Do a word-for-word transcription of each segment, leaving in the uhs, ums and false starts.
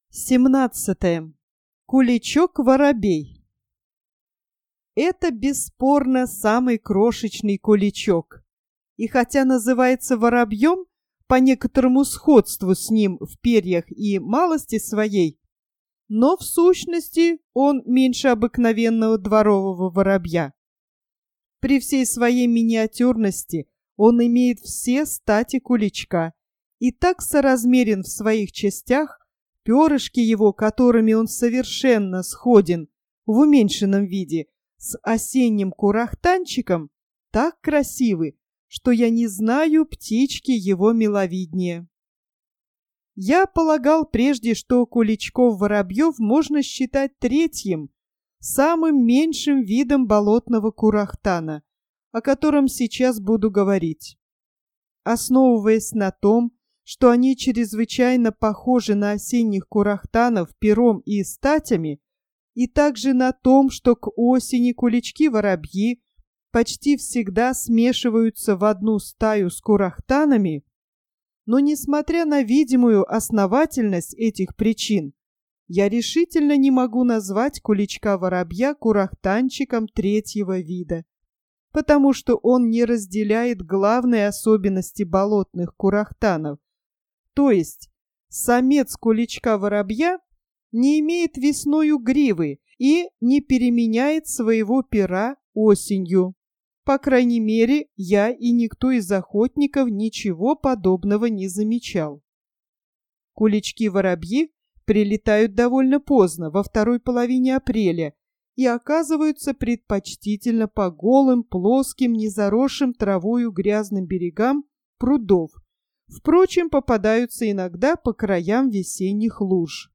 семнадцатое. Куличок-воробей. Это бесспорно самый крошечный куличок. И хотя называется воробьем, по некоторому сходству с ним в перьях и малости своей, но в сущности он меньше обыкновенного дворового воробья. При всей своей миниатюрности он имеет все стати куличка и так соразмерен в своих частях, перышки его, которыми он совершенно сходен в уменьшенном виде с осенним курахтанчиком, так красивы, что я не знаю птички его миловиднее. Я полагал прежде, что куличков-воробьев можно считать третьим, самым меньшим видом болотного курахтана, о котором сейчас буду говорить. Основываясь на том, что они чрезвычайно похожи на осенних курахтанов пером и статями, и также на том, что к осени кулички-воробьи почти всегда смешиваются в одну стаю с курахтанами, но, несмотря на видимую основательность этих причин, я решительно не могу назвать куличка-воробья курахтанчиком третьего вида, потому что он не разделяет главные особенности болотных курахтанов. То есть самец куличка-воробья не имеет весною гривы и не переменяет своего пера осенью. По крайней мере, я и никто из охотников ничего подобного не замечал. Кулички-воробьи прилетают довольно поздно, во второй половине апреля, и оказываются предпочтительно по голым, плоским, незаросшим травою грязным берегам прудов. Впрочем, попадаются иногда по краям весенних луж.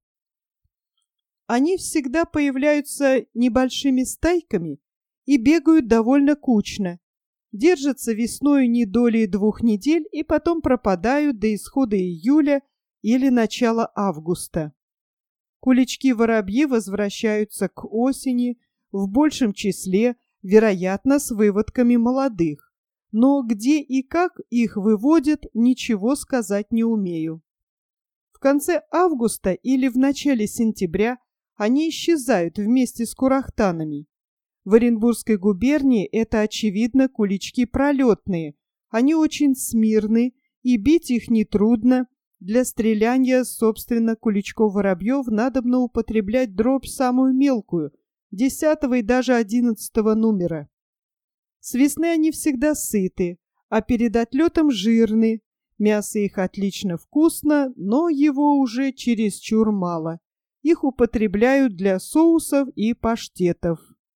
Они всегда появляются небольшими стайками и бегают довольно кучно, держатся весною не долей двух недель и потом пропадают до исхода июля или начала августа. Кулички-воробьи возвращаются к осени в большем числе, вероятно, с выводками молодых. Но где и как их выводят, ничего сказать не умею. В конце августа или в начале сентября они исчезают вместе с курахтанами. В Оренбургской губернии это, очевидно, кулички пролетные. Они очень смирны, и бить их нетрудно. Для стреляния, собственно, куличков-воробьев надобно употреблять дробь самую мелкую, десятого и даже одиннадцатого номера. С весны они всегда сыты, а перед отлетом жирны. Мясо их отлично вкусно, но его уже чересчур мало. Их употребляют для соусов и паштетов.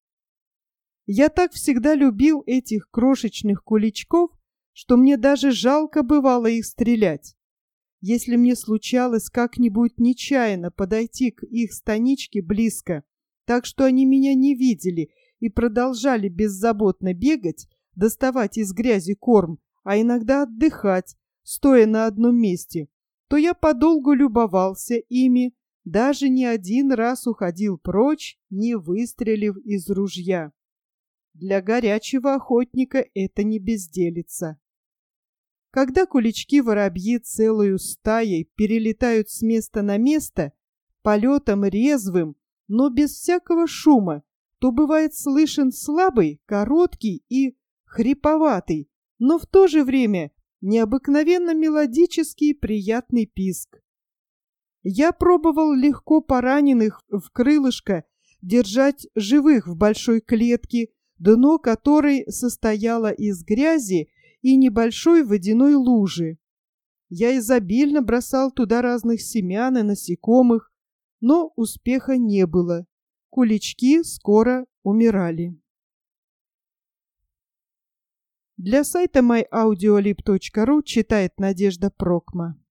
Я так всегда любил этих крошечных куличков, что мне даже жалко бывало их стрелять. Если мне случалось как-нибудь нечаянно подойти к их станичке близко, так что они меня не видели и продолжали беззаботно бегать, доставать из грязи корм, а иногда отдыхать, стоя на одном месте, то я подолгу любовался ими, даже не один раз уходил прочь, не выстрелив из ружья. Для горячего охотника это не безделица. Когда кулички-воробьи целую стаей перелетают с места на место, полетом резвым, но без всякого шума, то бывает слышен слабый, короткий и хриповатый, но в то же время необыкновенно мелодический и приятный писк. Я пробовал легко пораненных в крылышко держать живых в большой клетке, дно которой состояло из грязи и небольшой водяной лужи. Я изобильно бросал туда разных семян и насекомых, но успеха не было. Кулички скоро умирали. Для сайта май аудиолиб точка ру читает Надежда Прокма.